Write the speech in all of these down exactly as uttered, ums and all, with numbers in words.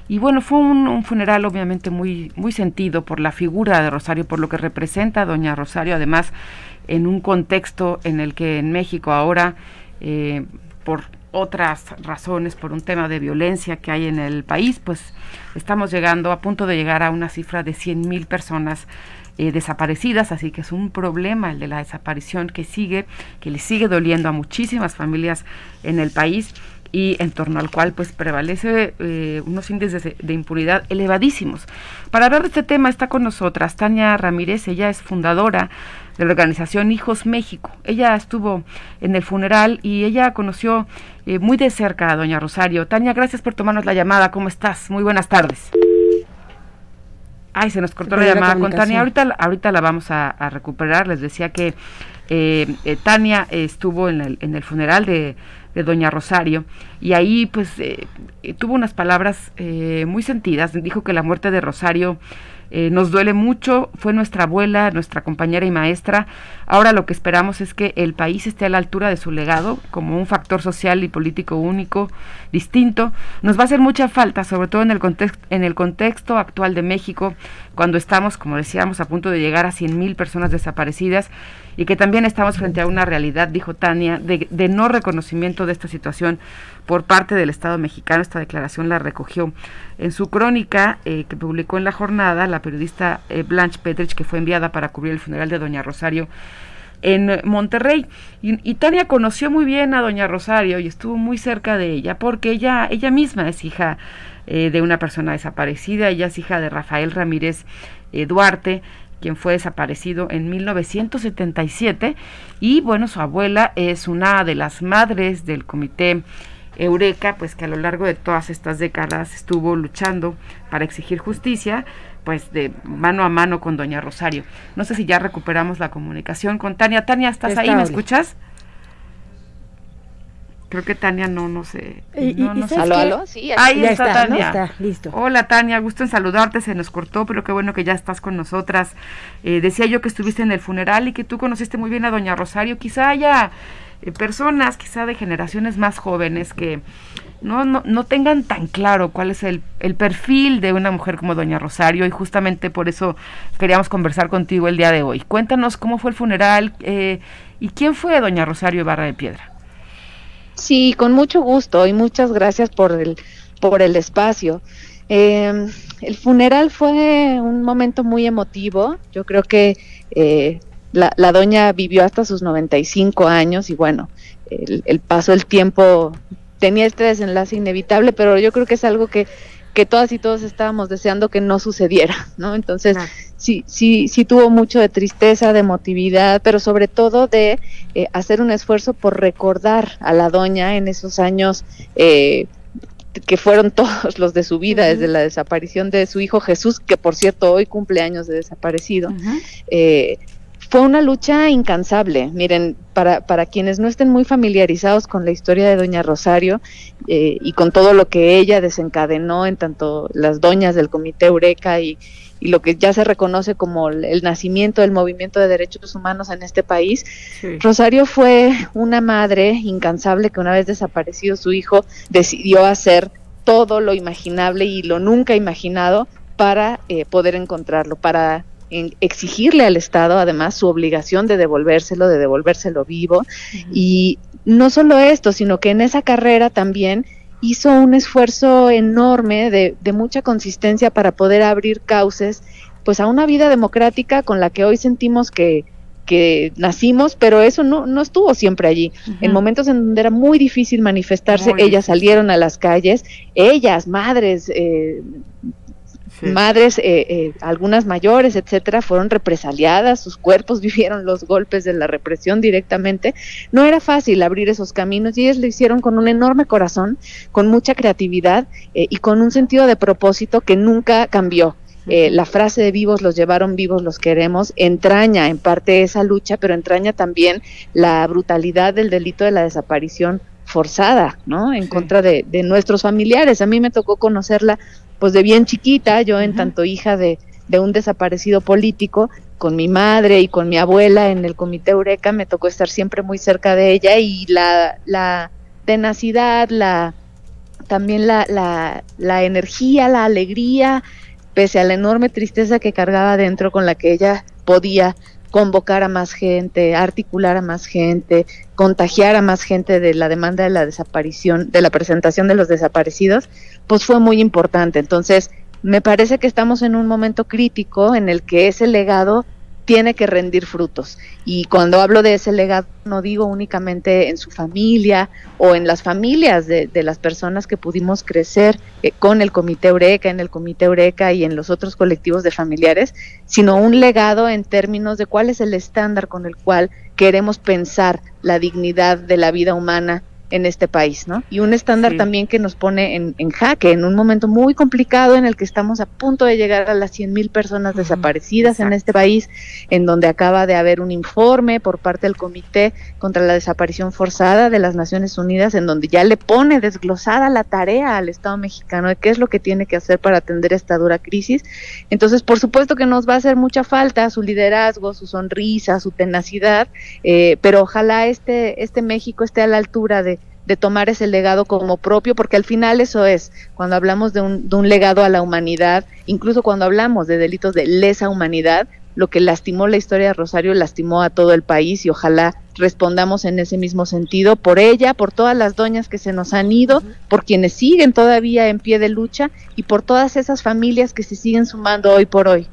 Y bueno, fue un, un funeral obviamente muy, muy sentido por la figura de Rosario, por lo que representa a doña Rosario, además en un contexto en el que en México ahora, eh, por otras razones, por un tema de violencia que hay en el país, pues estamos llegando, a punto de llegar a una cifra de cien mil personas eh, desaparecidas, así que es un problema el de la desaparición que sigue, que le sigue doliendo a muchísimas familias en el país, y en torno al cual pues prevalece eh, unos índices de, de impunidad elevadísimos. Para hablar de este tema está con nosotras Tania Ramírez. Ella es fundadora de la organización Hijos México. Ella estuvo en el funeral y ella conoció eh, muy de cerca a doña Rosario. Tania, gracias por tomarnos la llamada. ¿Cómo estás? Muy buenas tardes. Ay, se nos cortó la llamada con Tania. Ahorita, ahorita la vamos a, a recuperar. Les decía que eh, eh, Tania eh, estuvo en el, en el funeral de, de doña Rosario, y ahí pues eh, tuvo unas palabras eh, muy sentidas. Dijo que la muerte de Rosario Eh, nos duele mucho, fue nuestra abuela, nuestra compañera y maestra. Ahora lo que esperamos es que el país esté a la altura de su legado, como un factor social y político único, distinto. Nos va a hacer mucha falta, sobre todo en el contexto, en el contexto actual de México, cuando estamos, como decíamos, a punto de llegar a cien mil personas desaparecidas, y que también estamos frente a una realidad, dijo Tania, de, de no reconocimiento de esta situación por parte del Estado mexicano. Esta declaración la recogió en su crónica eh, que publicó en La Jornada la periodista eh, Blanche Petrich, que fue enviada para cubrir el funeral de doña Rosario en Monterrey. Y, y Tania conoció muy bien a doña Rosario y estuvo muy cerca de ella, porque ella, ella misma es hija eh, de una persona desaparecida. Ella es hija de Rafael Ramírez eh, Duarte, quien fue desaparecido en mil novecientos setenta y siete, y bueno, su abuela es una de las madres del Comité Eureka, pues que a lo largo de todas estas décadas estuvo luchando para exigir justicia, pues de mano a mano con doña Rosario. No sé si ya recuperamos la comunicación con Tania. Tania, ¿estás Estable. ahí? ¿Me escuchas? Creo que Tania no, no sé. ¿Y, no, y, no y sé. ¿Aló, aló? Sí, ahí ya está, está Tania. ¿no? Está, listo. Hola, Tania, gusto en saludarte, se nos cortó, pero qué bueno que ya estás con nosotras. Eh, decía yo que estuviste en el funeral y que tú conociste muy bien a doña Rosario. Quizá haya eh, personas, quizá de generaciones más jóvenes, que no, no, no tengan tan claro cuál es el, el perfil de una mujer como doña Rosario, y justamente por eso queríamos conversar contigo el día de hoy. Cuéntanos cómo fue el funeral eh, y quién fue doña Rosario Ibarra de Piedra. Sí, con mucho gusto y muchas gracias por el, por el espacio. Eh, el funeral fue un momento muy emotivo. Yo creo que eh, la, la doña vivió hasta sus noventa y cinco años y bueno, el, el paso del tiempo tenía este desenlace inevitable, pero yo creo que es algo que, que todas y todos estábamos deseando que no sucediera, ¿no? Entonces, claro. sí, sí, sí tuvo mucho de tristeza, de emotividad, pero sobre todo de eh, hacer un esfuerzo por recordar a la doña en esos años eh, que fueron todos los de su vida, uh-huh. desde la desaparición de su hijo Jesús, que por cierto hoy cumple años de desaparecido. Uh-huh. eh, Fue una lucha incansable. Miren, para, para quienes no estén muy familiarizados con la historia de doña Rosario eh, y con todo lo que ella desencadenó en tanto las doñas del Comité Eureka y, y lo que ya se reconoce como el, el nacimiento del movimiento de derechos humanos en este país, sí. Rosario fue una madre incansable que una vez desaparecido su hijo decidió hacer todo lo imaginable y lo nunca imaginado para eh, poder encontrarlo, para en exigirle al Estado además su obligación de devolvérselo, de devolvérselo vivo, uh-huh. y no solo esto, sino que en esa carrera también hizo un esfuerzo enorme de, de mucha consistencia para poder abrir cauces pues a una vida democrática con la que hoy sentimos que, que nacimos, pero eso no, no estuvo siempre allí. Uh-huh. En momentos en donde era muy difícil manifestarse, muy ellas difícil. Salieron a las calles, ellas, madres, eh, Sí. madres, eh, eh, algunas mayores, etcétera, fueron represaliadas, sus cuerpos vivieron los golpes de la represión directamente. No era fácil abrir esos caminos y ellas lo hicieron con un enorme corazón, con mucha creatividad eh, y con un sentido de propósito que nunca cambió. Eh, la frase de vivos los llevaron, vivos los queremos, entraña en parte esa lucha, pero entraña también la brutalidad del delito de la desaparición forzada, ¿no? En sí. contra de, de nuestros familiares. A mí me tocó conocerla pues de bien chiquita, yo en uh-huh. tanto hija de, de un desaparecido político, con mi madre y con mi abuela en el Comité Eureka, me tocó estar siempre muy cerca de ella y la, la tenacidad, la también la, la, la energía, la alegría, pese a la enorme tristeza que cargaba dentro, con la que ella podía convocar a más gente, articular a más gente, contagiar a más gente de la demanda de la desaparición, de la presentación de los desaparecidos, pues fue muy importante. Entonces, me parece que estamos en un momento crítico en el que ese legado tiene que rendir frutos. Y cuando hablo de ese legado, no digo únicamente en su familia o en las familias de, de las personas que pudimos crecer eh, con el Comité Eureka, en el Comité Eureka y en los otros colectivos de familiares, sino un legado en términos de cuál es el estándar con el cual queremos pensar la dignidad de la vida humana en este país, ¿no? Y un estándar sí. también que nos pone en, en jaque, en un momento muy complicado en el que estamos a punto de llegar a las cien mil personas desaparecidas Exacto. en este país, en donde acaba de haber un informe por parte del Comité contra la Desaparición Forzada de las Naciones Unidas, en donde ya le pone desglosada la tarea al Estado mexicano de qué es lo que tiene que hacer para atender esta dura crisis. Entonces, por supuesto que nos va a hacer mucha falta su liderazgo, su sonrisa, su tenacidad, eh, pero ojalá este, este México esté a la altura de de tomar ese legado como propio, porque al final eso es, cuando hablamos de un, de un legado a la humanidad, incluso cuando hablamos de delitos de lesa humanidad, lo que lastimó la historia de Rosario lastimó a todo el país, y ojalá respondamos en ese mismo sentido, por ella, por todas las doñas que se nos han ido, uh-huh. por quienes siguen todavía en pie de lucha, y por todas esas familias que se siguen sumando hoy por hoy.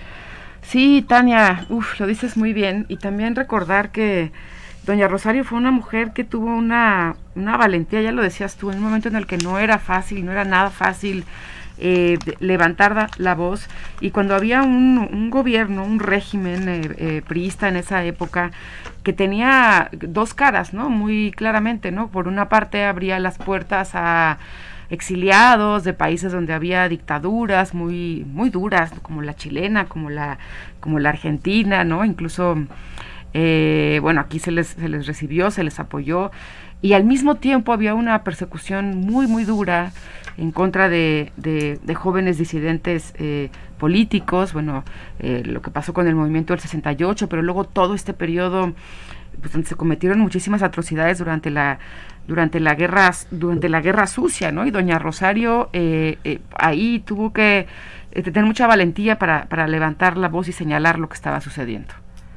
Sí, Tania, uf, lo dices muy bien, y también recordar que doña Rosario fue una mujer que tuvo una, una valentía, ya lo decías tú, en un momento en el que no era fácil, no era nada fácil eh, levantar la, la voz, y cuando había un, un gobierno, un régimen eh, eh, priista en esa época, que tenía dos caras, ¿no? Muy claramente, ¿no? Por una parte abría las puertas a exiliados de países donde había dictaduras muy, muy duras, como la chilena, como la, como la argentina, ¿no? Incluso Eh, bueno, aquí se les, se les recibió, se les apoyó, y al mismo tiempo había una persecución muy, muy dura en contra de, de, de jóvenes disidentes eh, políticos, bueno, eh, lo que pasó con el movimiento del sesenta y ocho, pero luego todo este periodo, pues, donde se cometieron muchísimas atrocidades durante la durante la guerra durante la guerra sucia, ¿no? Y doña Rosario eh, eh, ahí tuvo que eh, tener mucha valentía para, para levantar la voz y señalar lo que estaba sucediendo.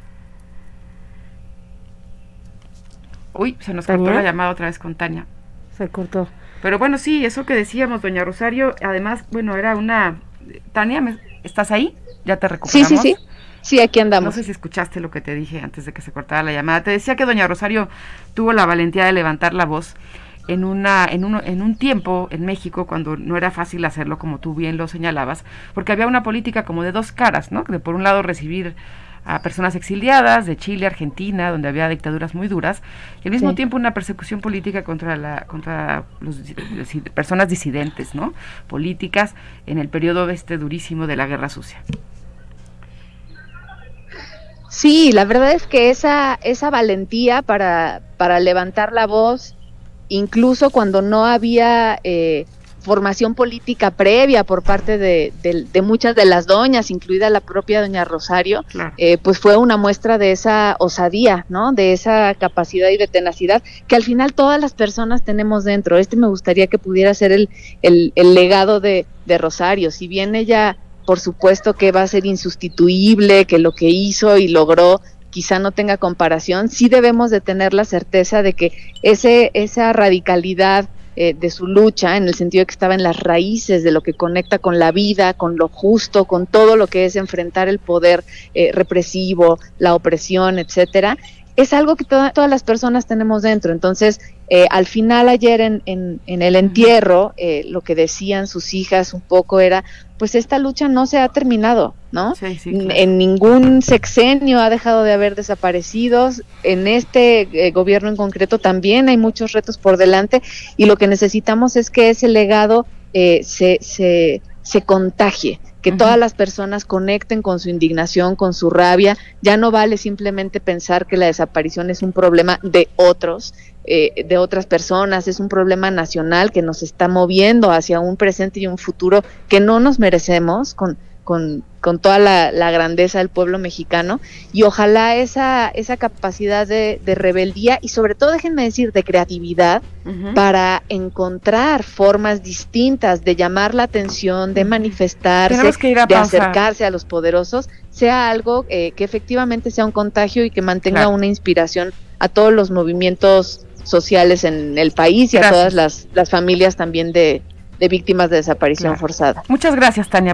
Uy, se nos cortó la llamada otra vez con Tania. Se cortó. Pero bueno, sí, eso que decíamos, doña Rosario, además, bueno, era una... Tania, ¿estás ahí? ¿Ya te recuperamos? Sí, sí, sí. Sí, aquí andamos. No sé si escuchaste lo que te dije antes de que se cortara la llamada. Te decía que doña Rosario tuvo la valentía de levantar la voz en una en un, en un tiempo en México cuando no era fácil hacerlo, como tú bien lo señalabas, porque había una política como de dos caras, ¿no? De por un lado recibir a personas exiliadas de Chile, Argentina, donde había dictaduras muy duras, y al mismo sí. tiempo una persecución política contra la contra los, los personas disidentes, ¿no? Políticas en el periodo este durísimo de la Guerra Sucia. Sí, la verdad es que esa esa valentía para para levantar la voz, incluso cuando no había eh, formación política previa por parte de, de, de muchas de las doñas, incluida la propia doña Rosario, claro. eh, pues fue una muestra de esa osadía, ¿no? De esa capacidad y de tenacidad que al final todas las personas tenemos dentro. Este me gustaría que pudiera ser el, el, el legado de, de Rosario. Si bien ella, por supuesto que va a ser insustituible, que lo que hizo y logró quizá no tenga comparación, sí debemos de tener la certeza de que ese esa radicalidad Eh, de su lucha, en el sentido de que estaba en las raíces de lo que conecta con la vida, con lo justo, con todo lo que es enfrentar el poder eh, represivo, la opresión, etcétera, es algo que to- todas las personas tenemos dentro. Entonces, eh, al final ayer en, en, en el entierro, eh, lo que decían sus hijas un poco era, pues esta lucha no se ha terminado, ¿no? Sí, sí, claro. En ningún sexenio ha dejado de haber desaparecidos, en este eh, gobierno en concreto también hay muchos retos por delante, y lo que necesitamos es que ese legado eh, se, se, se contagie, que uh-huh. todas las personas conecten con su indignación, con su rabia. Ya no vale simplemente pensar que la desaparición es un problema de otros, eh, de otras personas, es un problema nacional que nos está moviendo hacia un presente y un futuro que no nos merecemos, con, con, con toda la, la grandeza del pueblo mexicano, y ojalá esa, esa capacidad de, de rebeldía y sobre todo, déjenme decir, de creatividad, uh-huh. para encontrar formas distintas de llamar la atención, de manifestarse, que ir a de acercarse a los poderosos, sea algo eh, que efectivamente sea un contagio y que mantenga claro. una inspiración a todos los movimientos sociales en el país y gracias. a todas las, las familias también de, de víctimas de desaparición claro. forzada. Muchas gracias, Tania.